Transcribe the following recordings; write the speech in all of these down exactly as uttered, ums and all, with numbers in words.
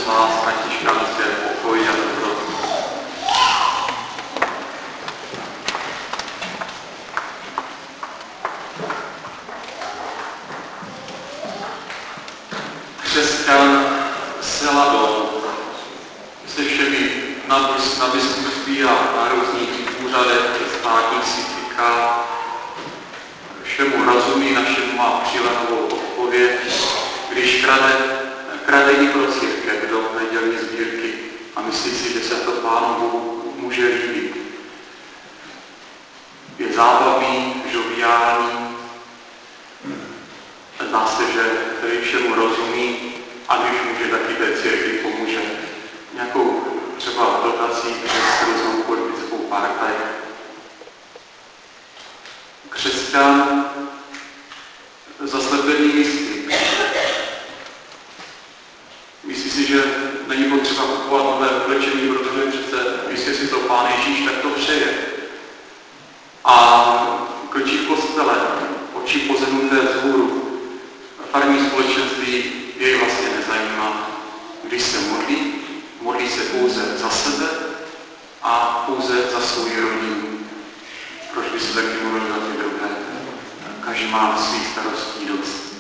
vás, ať šťastně, pokoj a dobro. Křesťan Seladon se všemi na, na biskupství a na různých úřadech státních si týká, všemu rozumí, našemu má přilehlou odpověď, když krade, krade i pro církev do nedělní sbírky a myslí si, že se to Pánu Bohu může líbit. Je zábavný, žoviální, zdá se, že všemu rozumí a když může, taky té církvi pomůže nějakou třeba dotací přes různou politickou partaj. Křesťan zaslepený myslí. Myslí si, že není potřeba kupovat nové oblečení, protože přece, jestli si to Pán Ježíš, tak to přeje. A kročí v kostele, oči pozemnuté vzhůru. Farní společenství jej vlastně nezajímá. Když se modlí, modlí se pouze za sebe a pouze za svou rodinu. Proč by se taky modlil za ty druhé? Každý má svých starostí dost.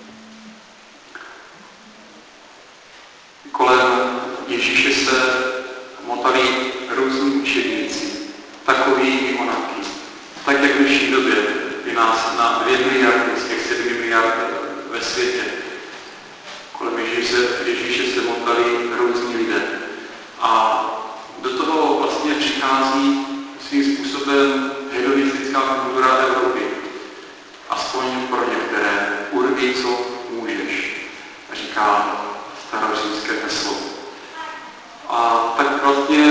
Kolem Ježíše se motali různí učedníci, takoví i onaky. Tak jak v dnešní době je nás na dvě miliardy z těch sedmi miliard ve světě. Kolem Ježíše, Ježíše se motali různí lidé. A do toho vlastně přichází svým způsobem hedonistická kultura Evropy. Aspoň pro některé. Urvi, co můžeš, říká starořímské heslo. A tak vlastně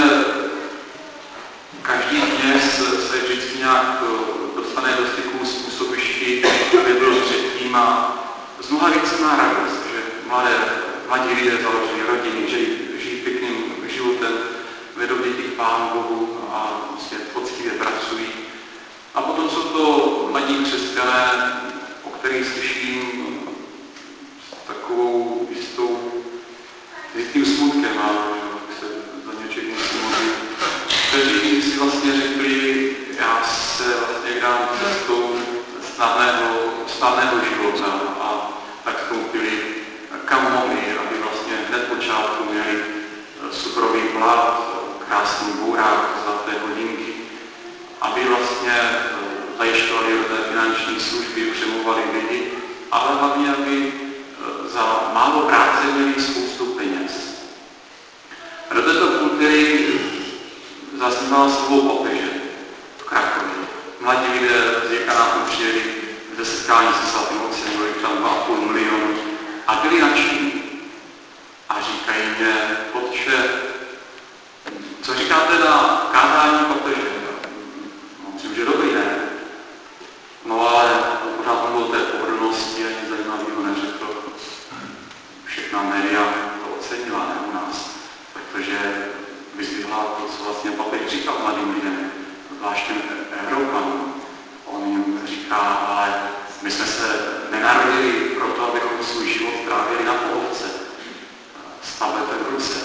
každý kněz se vždycky nějak dostane do styku způsobišti, aby byl předtím a z mnoha věcí má radost, že mladé, mladí lidé založí rodiny, žijí, žijí pěkným životem, vedou děti k Pánu Bohu a vlastně poctivě pracují. A potom jsou to mladí křesťané, o kterých slyším s takovou jistou, jistým smutkem a se za něčím musím mluvit, kteří si vlastně řekli, já se vlastně dám cestou snadného, snadného života a tak vstoupili kam mohli, aby vlastně hned počátku měli cukrový plat, krásný bourák, zlaté hodinky, aby vlastně zajišťovali různé finanční služby, přemluvali lidi, ale hlavně, aby za málo práce měli spoustu peněz. A do této kultury zaznívalo slovo papeže v Krakově. Mladí lidé z děkanátu přijeli ze setkání se svatým otcem, byli tam dva a půl milionu a byli nadšení. A říkají mě, otče, co říkáte na kázání papeže? No, myslím, že dobrý, ne? No ale pořád mluvil té pohodlnosti a nic zajímavého neřekl. Všechna média to ocenila, ne u nás, protože vyzdvihla to, co vlastně papež říkal mladým lidem, zvláště Evropanům. On jim říká, ale my jsme se nenarodili proto, abychom svůj život trávili na pohovce, s tabletem v ruce.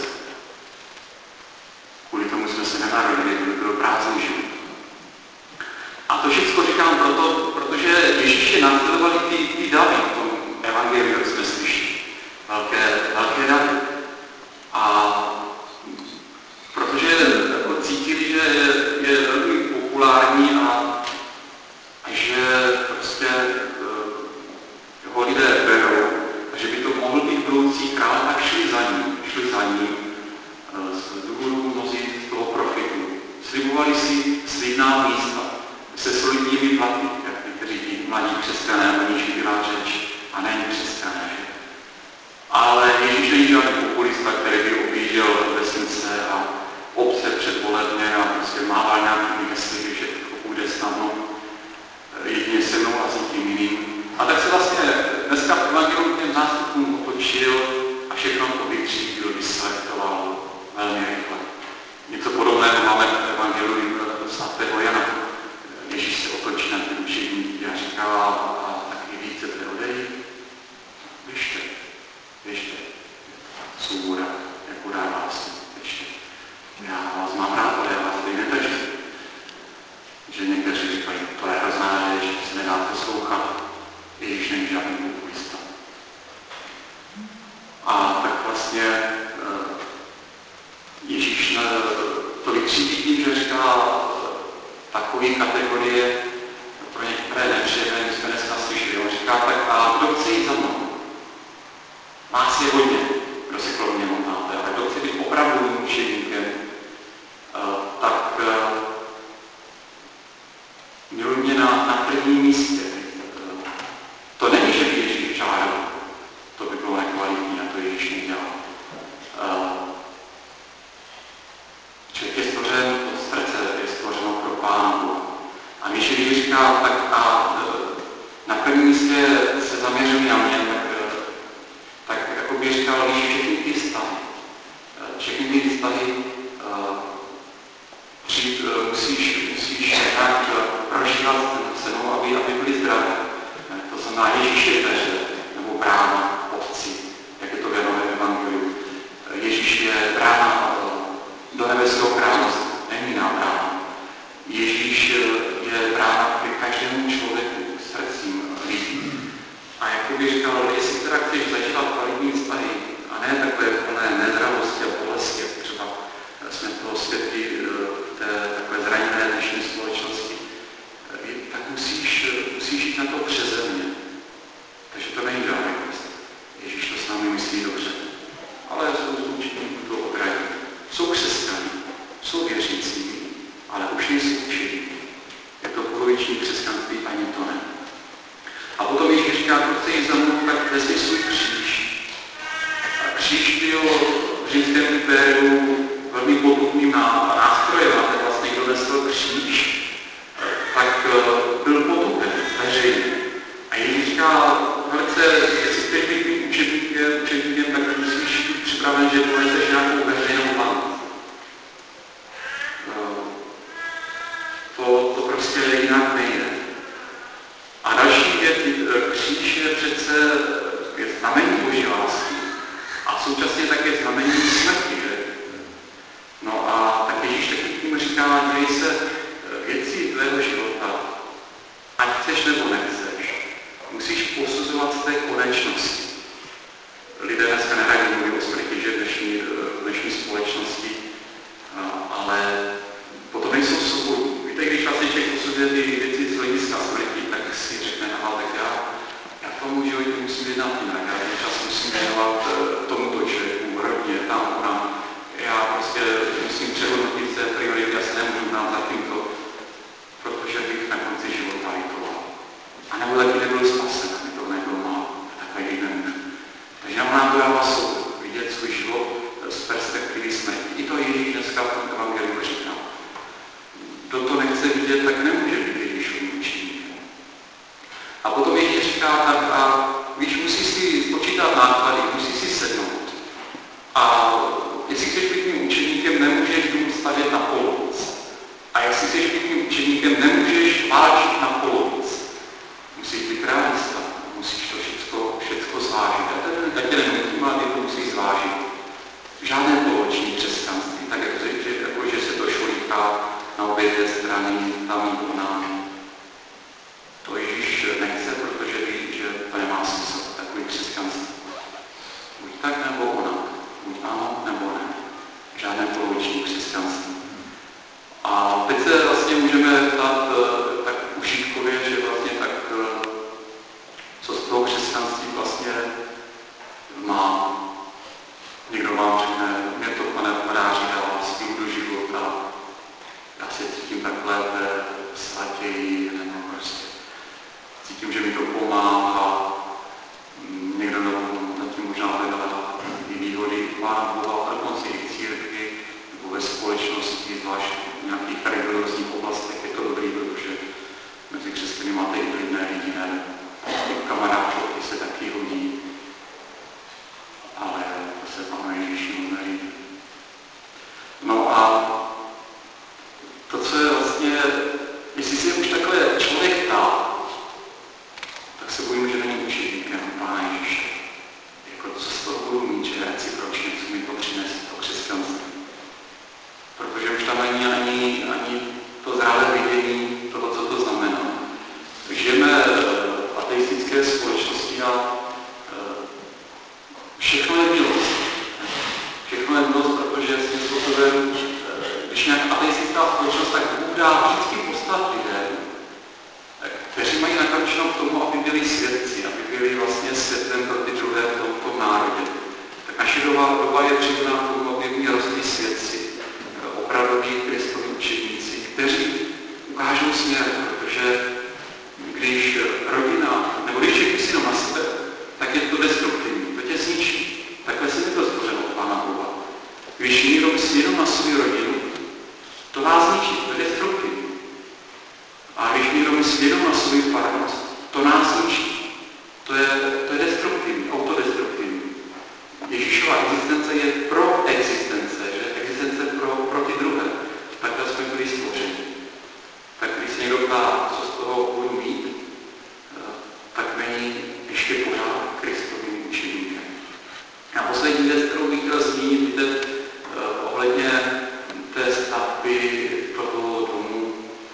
Kvůli tomu jsme se nenarodili, aby byl prázdný život. A to všechno říkám proto, protože Ježíše následovali ty, ty davy v tom evangeliu, jak jsme slyšeli. Velké, velké davy. A protože jako cítili, že je, je velmi populární a, a že prostě uh, ho lidé berou, a že by to mohl být budoucí král, tak šli za ním, šli za ním uh, z důvodu mnozí z toho profitu. Slibovali si slibná místa se solidními platy, jak někteří ti mladí křesťané, o níž byla řeč, a není křesťané. Ale Ježíš není žádný populista, který by objížděl vesnice a obce předvolebně a prostě mával nějakými hesly, že to půjde snadno jedině se mnou a s někým jiným. A tak se vlastně dneska v evangeliu těm zástupům otočil a všechno to vytřídil, vyselektoval velmi rychle. Něco podobného máme v evangeliu svatého Jana. Ježíš se otočí na ty učedníky a říká, a taky více odejít. Běžte, běžte, svoboda, jak mám rád, ale já vás tady nedržím. Že někteří říkají, to je hrozná řeč, se nedá poslouchat, Ježíš není žádný populista. A tak vlastně Ježíš to vykřídí tím, že říká takové kategorie pro některé nepříjemné, my jsme dneska slyšeli. On říká, tak a kdo chce jít za mnou? Nás je hodně, kdo si kolem mě motáte, ale kdo chce být opravdu mým učeníkem, tak miluj mě na, na prvním místě. To není, že by Ježíš žádal. To by bylo nekvalitní a to Ježíš nedělal. Člověk je stvořen od srdce, je stvořeno pro Pána Boha. A když Ježíš říká, tak a na prvním místě se zaměřují na mě, tak, tak jako by říkal, víš, všechny ty vztahy. Všechny ty vztahy přijít, musíš, musíš nějak prožívat se mnou, aby, aby byly zdravé. To znamená, Ježíš je dveře, nebo brána otci, jak je to v Janovém evangeliu. Ježíš je brána do nebeského království, není nám brána. Ježíš je brána k každému člověku, srdcím lidí. A jak by říkal, jestli teda chceš zažívat kvalitní vztahy, a ne takové plné nezralosti a bolesti, jak třeba jsme toho svědky v té takové zraněné dnešní společnosti, tak musíš, musíš jít na to přeze mě. Takže to není žádný quest. Ježíš to s námi myslí dobře. Ale jsou zlučníků to okrají. Jsou křesťané, jsou věřící, ale už nejsou učení. Je to poloviční křesťanství, ani to ne. A potom Ježíš říká, kdo chce jít za mnou, tak vezmi svůj kříž. A kříž byl v římském impériu velmi potupným nástrojem, a tak vlastně kdo nesl kříž, tak byl potupen veřejně. A Ježíš říká, velice, jestli chceš být mým učeníkem, učeníkem, tak musíš být připraven, že poneseš nějakou veřejnou banku. To, to prostě jinak nejde. A další věc, kříž je přece je znamení Boží lásky a současně také znamení smrti, že? No a tak Ježíš taky tím říká, děj se věcí tvého života, ať chceš nebo nechceš, musíš posuzovat z té konečnosti. Lidé dneska neradí mluví o smrti, že v dnešní, dnešní společnosti, ale potom nejsou svobodní. Víte, když vlastně člověk posuzuje ty věci z hlediska smrti, tak si řekne, aha, tak já, já v tomu životě musím jednat jinak, já ten čas musím věnovat tomuto člověku, rodně, tam, tam. Já prostě musím přehodnotit své priority, já se nemůžu dát za tímto, protože bych na konci života litoval. A nebo taky nebyl spasen, aby to nebylo málo, takhle jich nemůžu. Takže nám to dává soud, vidět svůj život z perspektivy smrti. I to Ježíš dneska v tom evangeliu říká. Kdo to nechce vidět, tak nemůže být Ježíšovým učeníkem. A potom Ježíš říká, tak a víš, musí si spočítat náklady, musí si sednout. A jestli chceš být mým učeníkem, nemůžeš dům stavět na polovic. A jestli chceš být mým učeníkem, nemůžeš válčit na polovic. Musíš být realista, musíš to všechno, všechno zvážit. Já tě nenutím, ale ty to musíš zvážit. Žádné poloviční křesťanství, tak jak že, jako, že se to šolíká na obě dvě strany, tam nebo nám. To Ježíš nechce, protože ví, že to nemá smysl, takový křesťanství. Buď tak nebo ona. Buď ano, nebo ne. Žádné poloviční křesťanství. A teď se vlastně můžeme ptát tak užitkově, že vlastně tak, co z toho křesťanství vlastně má. Někdo vám řekne, mě to, pane faráři, dává sílu do života, já se cítím tak lépe, svatěji, nebo prostě cítím, že mi to pomáhá. Někdo nad tím možná hledá i výhody Pána Boha, ale dokonce i v církvi, nebo ve společnosti, zvlášť v nějakých religiózních oblastech je to dobrý, protože mezi křesťany máte i klidné lidi, ne? Kamaráčovky se taky hodí, ale to se Pánu Ježíši moc nelíbí. No a to, co je vlastně, jestli si už takhle člověk ptá, tak se bojím, že není učeníkem Pána Ježíše. Jako co z toho budu mít, že recipročně, co mi to přinese, to křesťanství. Protože už tam způsobem, když nějaká ateistická společnost, tak Bůh dá vždycky poslat lidem, kteří mají nakončeno k tomu, aby byli svědci, aby byli vlastně světlem pro ty druhé v tom, v tom národě. Tak naše doba, doba je přiznaná k tomu, aby měli rostli svědci, opravdoví Kristovi učedníci, kteří ukážou směr, protože když rodina, nebo když je si na sebe, tak je to destruktivní, to tě zničí. Takhle se mi to stvořeno od Pána Boha. Když někdo myslí jenom na svou rodinu, to vás zničí, to je destruktivní. A když někdo myslí jenom na svou farnost, to nás zničí. To je, to je destruktivní, autodestruktivní. Ježíšova existence je pro existence, že? Existence pro, pro ty druhé. Takhle jsme byli stvořeni. Tak když se někdo ptá, co z toho budu mít, tak není ještě pořád Kristovým učeníkem. A poslední věc, kterou bych chtěl zmínit, víte, ohledně té stavby toho domu.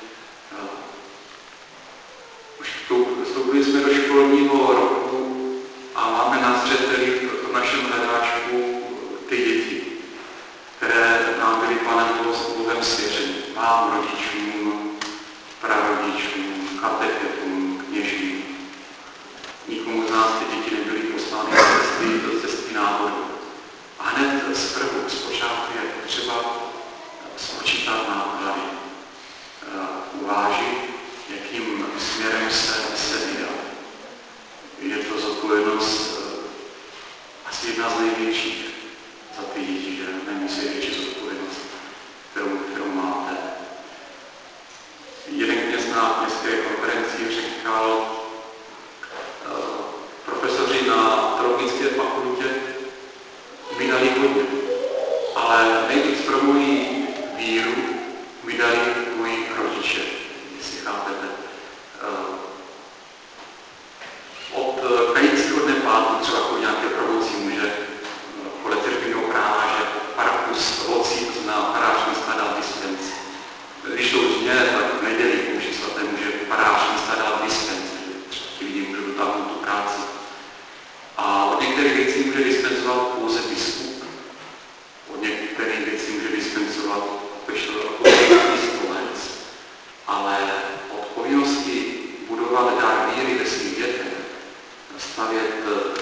Už vstoupili jsme do školního roku a máme na zřeteli v našem hledáčku ty děti, které nám byly Pánem Bohem svěřeny. Mám rodičům, prarodičům, katechetům, kněžím. Nikomu z nás ty děti nebyly poslány do cesty, do cesty náhodou. A hned zprvu, zpočátku je třeba spočítat náklady, uvážit, jakým směrem se, se vydat. Je to zodpovědnost asi jedna z největších za ty děti, že nemusí větší zodpovědnost, kterou, kterou máte. Jeden kněz na městské konferenci říkal, profesoři na teologické fakultě mi dali hodně, ale nejvíc pro moji víru mi dali moji rodiče, jestli chápete. Od kanického dne pátu třeba po nějaké promoci může podle tržního práva, že parakus locí, to znamená farář města dát dispenci. Když to už mě, tak v neděli po mši svaté může farář města dát dispenci. Ti lidi můžou dotáhnout tu práci. A od některých věcí může dispenzovat pouze biskup. Od některých věcí může dispenzovat stolec. Ale od povinnosti budovat dár víry ve svých dětech, stavět